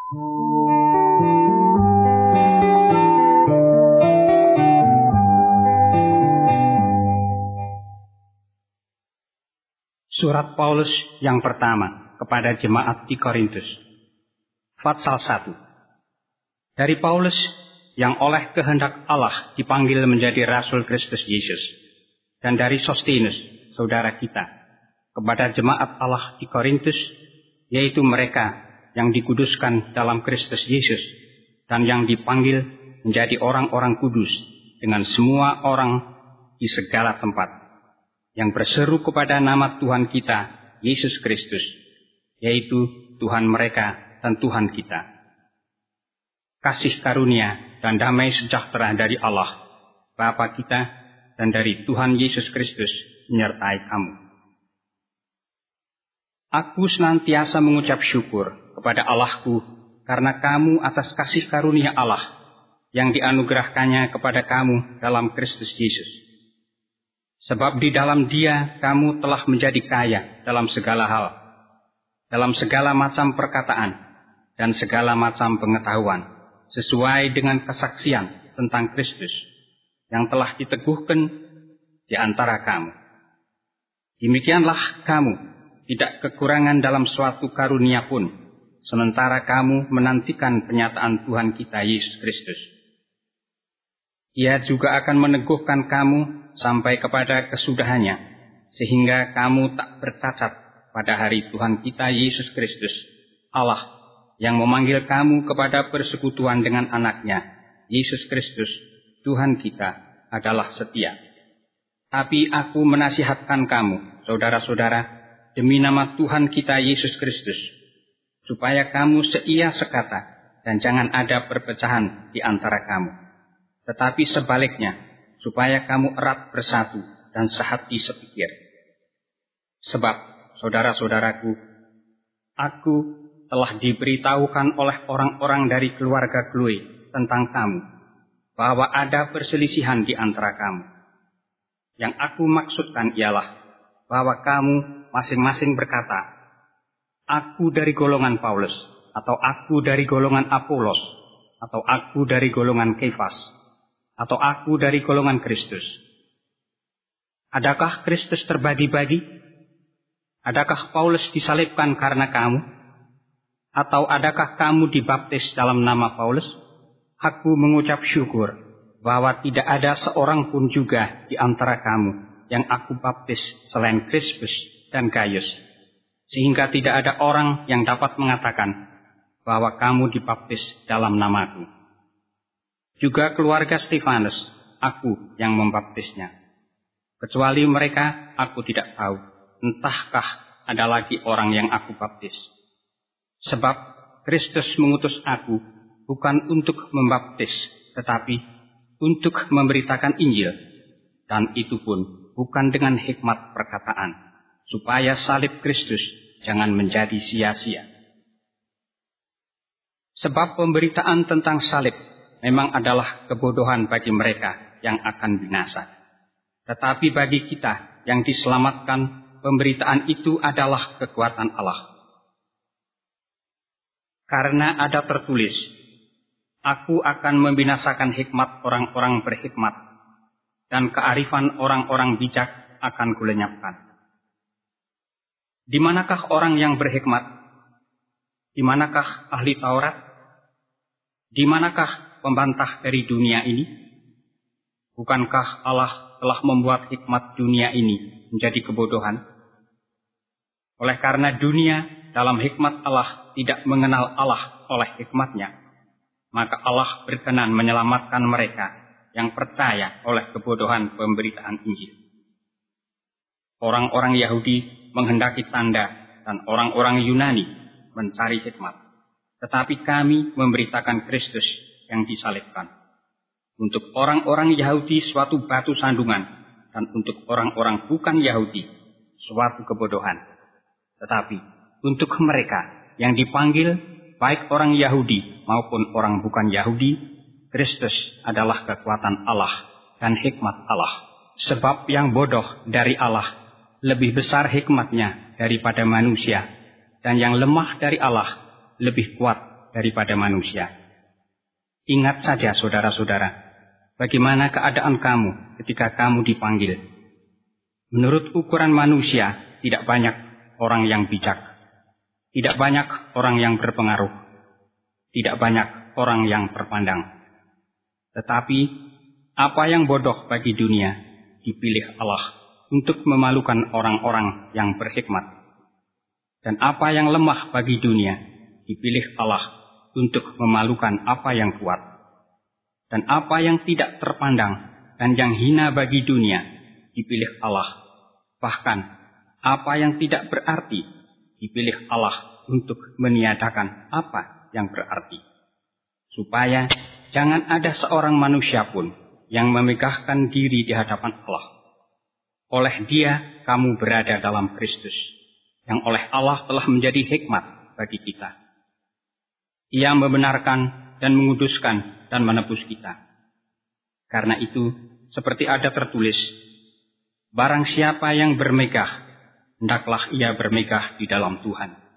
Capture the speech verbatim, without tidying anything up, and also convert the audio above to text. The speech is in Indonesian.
Surat Paulus yang pertama kepada jemaat di Korintus. Pasal satu. Dari Paulus yang oleh kehendak Allah dipanggil menjadi Rasul Kristus Yesus, dan dari Sostinus, saudara kita, kepada jemaat Allah di Korintus, yaitu mereka yang dikuduskan dalam Kristus Yesus, dan yang dipanggil menjadi orang-orang kudus dengan semua orang di segala tempat, yang berseru kepada nama Tuhan kita, Yesus Kristus, yaitu Tuhan mereka dan Tuhan kita. Kasih karunia dan damai sejahtera dari Allah, Bapa kita, dan dari Tuhan Yesus Kristus menyertai kamu. Aku senantiasa mengucap syukur kepada Allahku karena kamu atas kasih karunia Allah yang dianugerahkannya kepada kamu dalam Kristus Yesus. Sebab di dalam Dia kamu telah menjadi kaya dalam segala hal, dalam segala macam perkataan dan segala macam pengetahuan, sesuai dengan kesaksian tentang Kristus yang telah diteguhkan di antara kamu. Demikianlah kamu tidak kekurangan dalam suatu karunia pun, sementara kamu menantikan penyataan Tuhan kita Yesus Kristus. Ia juga akan meneguhkan kamu sampai kepada kesudahannya, sehingga kamu tak bercacat pada hari Tuhan kita Yesus Kristus, Allah yang memanggil kamu kepada persekutuan dengan anaknya, Yesus Kristus, Tuhan kita, adalah setia. Tapi aku menasihatkan kamu, saudara-saudara, demi nama Tuhan kita Yesus Kristus, supaya kamu seia sekata dan jangan ada perpecahan di antara kamu. Tetapi sebaliknya, supaya kamu erat bersatu dan sehati sepikir. Sebab, saudara-saudaraku, aku telah diberitahukan oleh orang-orang dari keluarga Chloe tentang kamu, bahwa ada perselisihan di antara kamu. Yang aku maksudkan ialah bahwa kamu masing-masing berkata, aku dari golongan Paulus, atau aku dari golongan Apolos, atau aku dari golongan Kefas, atau aku dari golongan Kristus. Adakah Kristus terbagi-bagi? Adakah Paulus disalibkan karena kamu? Atau adakah kamu dibaptis dalam nama Paulus? Aku mengucap syukur bahwa tidak ada seorang pun juga di antara kamu yang aku baptis selain Krispus dan Gaius, sehingga tidak ada orang yang dapat mengatakan bahwa kamu dibaptis dalam namaku. Juga keluarga Stefanus, aku yang membaptisnya. Kecuali mereka, aku tidak tahu, entahkah ada lagi orang yang aku baptis. Sebab Kristus mengutus aku bukan untuk membaptis, tetapi untuk memberitakan Injil, dan itu pun bukan dengan hikmat perkataan, supaya salib Kristus jangan menjadi sia-sia. Sebab pemberitaan tentang salib memang adalah kebodohan bagi mereka yang akan binasa. Tetapi bagi kita yang diselamatkan, pemberitaan itu adalah kekuatan Allah. Karena ada tertulis, aku akan membinasakan hikmat orang-orang berhikmat, dan kearifan orang-orang bijak akan kulenyapkan. Di manakah orang yang berhikmat? Di manakah ahli Taurat? Di manakah pembantah dari dunia ini? Bukankah Allah telah membuat hikmat dunia ini menjadi kebodohan? Oleh karena dunia dalam hikmat Allah tidak mengenal Allah oleh hikmatnya, maka Allah berkenan menyelamatkan mereka yang percaya oleh kebodohan pemberitaan Injil. Orang-orang Yahudi menghendaki tanda dan orang-orang Yunani mencari hikmat, tetapi kami memberitakan Kristus yang disalibkan. Untuk orang-orang Yahudi suatu batu sandungan, dan untuk orang-orang bukan Yahudi suatu kebodohan. Tetapi untuk mereka yang dipanggil, baik orang Yahudi maupun orang bukan Yahudi, Kristus adalah kekuatan Allah dan hikmat Allah. Sebab yang bodoh dari Allah lebih besar hikmatnya daripada manusia, dan yang lemah dari Allah lebih kuat daripada manusia. Ingat saja saudara-saudara, bagaimana keadaan kamu ketika kamu dipanggil. Menurut ukuran manusia, tidak banyak orang yang bijak, tidak banyak orang yang berpengaruh, tidak banyak orang yang terpandang. Tetapi apa yang bodoh bagi dunia dipilih Allah untuk memalukan orang-orang yang berhikmat. Dan apa yang lemah bagi dunia dipilih Allah untuk memalukan apa yang kuat. Dan apa yang tidak terpandang dan yang hina bagi dunia dipilih Allah. Bahkan apa yang tidak berarti dipilih Allah untuk meniadakan apa yang berarti. Supaya jangan ada seorang manusia pun yang memegahkan diri di hadapan Allah. Oleh Dia kamu berada dalam Kristus, yang oleh Allah telah menjadi hikmat bagi kita. Ia membenarkan dan menguduskan dan menebus kita. Karena itu, seperti ada tertulis, barang siapa yang bermegah, hendaklah ia bermegah di dalam Tuhan.